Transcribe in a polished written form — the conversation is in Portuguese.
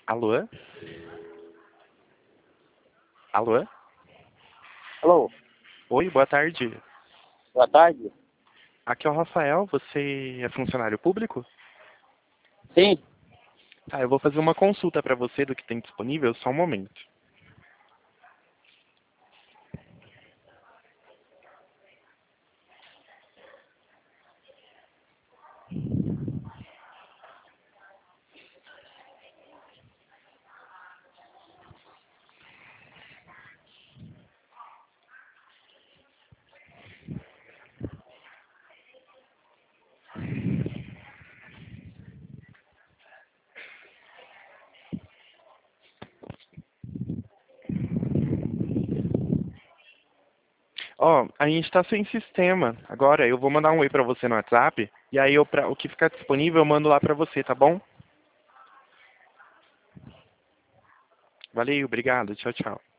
Alô? Alô? Alô, Oi, boa tarde. boa tarde. Aqui é o Rafael, você é funcionário público? Sim, Tá, eu vou fazer uma consulta para você do que tem disponível, só um momento. Ó, a gente tá sem sistema. Agora eu vou mandar um oi pra você no WhatsApp, e aí o que ficar disponível eu mando lá pra você, tá bom? Valeu, obrigado, tchau, tchau.